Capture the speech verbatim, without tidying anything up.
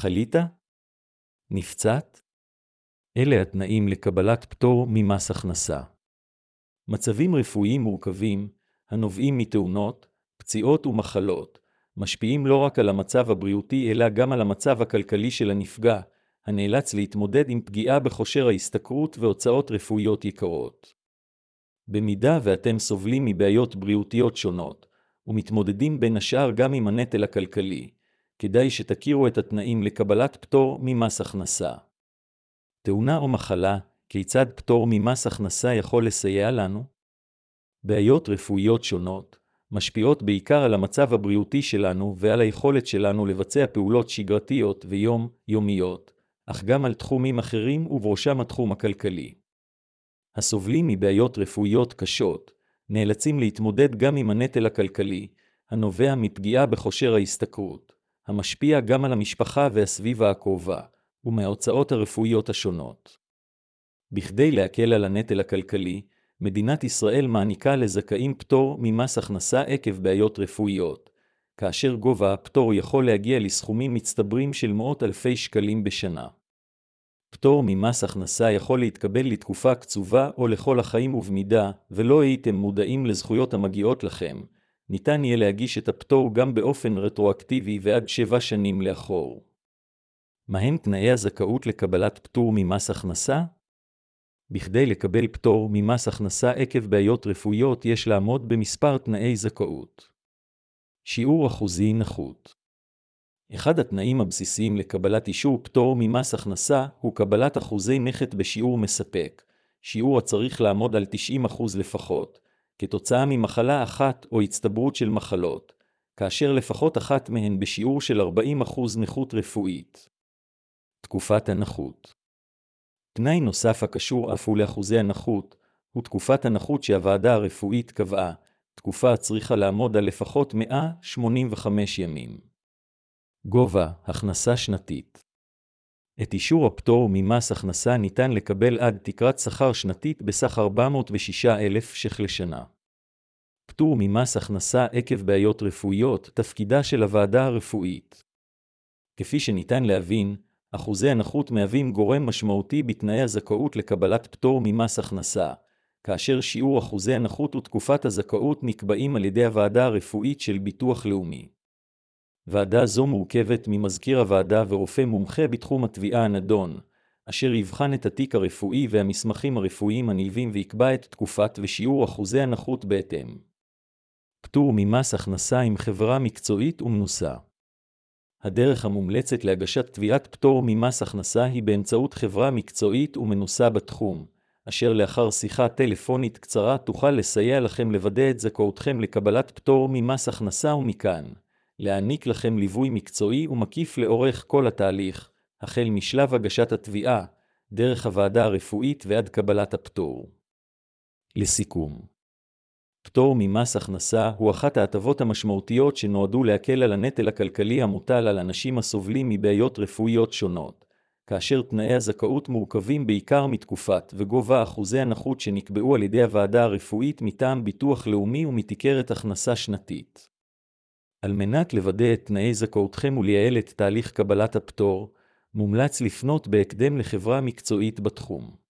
חלית? נפצעת? אלה התנאים לקבלת פטור ממס הכנסה. מצבים רפואיים מורכבים, הנובעים מתאונות, פציעות ומחלות, משפיעים לא רק על המצב הבריאותי אלא גם על המצב הכלכלי של הנפגע, הנאלץ להתמודד עם פגיעה בכושר ההשתכרות והוצאות רפואיות יקרות. במידה ואתם סובלים מבעיות בריאותיות שונות, ומתמודדים בין השאר גם עם הנטל הכלכלי, כדאי שתכירו את התנאים לקבלת פטור ממס הכנסה. תאונה או מחלה, כיצד פטור ממס הכנסה יכול לסייע לנו? בעיות רפואיות שונות, משפיעות בעיקר על המצב הבריאותי שלנו ועל היכולת שלנו לבצע פעולות שגרתיות ויום יומיות, אך גם על תחומים אחרים ובראשם התחום הכלכלי. הסובלים מבעיות רפואיות קשות, נאלצים להתמודד גם עם הנטל הכלכלי, הנובע מפגיעה בכושר ההשתכרות, המשפיע גם על המשפחה והסביבה הקרובה, ומההוצאות הרפואיות השונות. בכדי להקל על הנטל הכלכלי, מדינת ישראל מעניקה לזכאים פטור ממס הכנסה עקב בעיות רפואיות, כאשר גובה הפטור יכול להגיע לסכומים מצטברים של מאות אלפי שקלים בשנה. פטור ממס הכנסה יכול להתקבל לתקופה קצובה או לכל החיים ובמידה, ולא הייתם מודעים לזכויות המגיעות לכם, ניתן יהיה להגיש את הפטור גם באופן רטרואקטיבי ועד שבע שנים לאחור. מהם תנאי הזכאות לקבלת פטור ממס הכנסה? בכדי לקבל פטור ממס הכנסה עקב בעיות רפואיות יש לעמוד במספר תנאי זכאות. שיעור אחוזי נכות. אחד התנאים הבסיסיים לקבלת אישור פטור ממס הכנסה הוא קבלת אחוזי נכות בשיעור מספק, שיעור הצריך לעמוד על תשעים אחוז לפחות, כתוצאה ממחלה אחת או הצטברות של מחלות, כאשר לפחות אחת מהן בשיעור של ארבעים אחוז נכות רפואית. תקופת הנכות. תנאי נוסף הקשור אף הוא לאחוזי הנכות, הוא תקופת הנכות שהוועדה הרפואית קבעה, תקופה הצריכה לעמוד על לפחות מאה שמונים וחמישה ימים. גובה, הכנסה שנתית. את אישור הפטור ממס הכנסה ניתן לקבל עד תקרת שכר שנתית בסך ארבע מאות ושישה אלף ש"ח לשנה. פטור ממס הכנסה עקב בעיות רפואיות, תפקידה של הוועדה הרפואית. כפי שניתן להבין, אחוזי הנכות מהווים גורם משמעותי בתנאי הזכאות לקבלת פטור ממס הכנסה, כאשר שיעור אחוזי הנכות ותקופת הזכאות נקבעים על ידי הוועדה הרפואית של ביטוח לאומי. ועדה זו מורכבת ממזכיר הוועדה ורופא מומחה בתחום התביעה הנדון, אשר יבחן את התיק הרפואי והמסמכים הרפואיים הנלווים ויקבע את תקופת ושיעור אחוזי הנכות בהתאם. פטור ממס הכנסה עם חברה מקצועית ומנוסה. הדרך המומלצת להגשת תביעת פטור ממס הכנסה היא באמצעות חברה מקצועית ומנוסה בתחום, אשר לאחר שיחה טלפונית קצרה תוכל לסייע לכם לוודא את זכאותכם לקבלת פטור ממס הכנסה ומכאן, להעניק לכם ליווי מקצועי ומקיף לאורך כל התהליך, החל משלב הגשת התביעה, דרך הוועדה הרפואית ועד קבלת הפטור. לסיכום, פטור ממס הכנסה הוא אחת ההטבות המשמעותיות שנועדו להקל על הנטל הכלכלי המוטל על אנשים הסובלים מבעיות רפואיות שונות, כאשר תנאי הזכאות מורכבים בעיקר מתקופת וגובה אחוזי הנכות שנקבעו על ידי הוועדה הרפואית מטעם ביטוח לאומי ומתקרת הכנסה שנתית. על מנת לוודא את תנאי זכאותכם ולייעל את תהליך קבלת הפטור, מומלץ לפנות בהקדם לחברה מקצועית בתחום.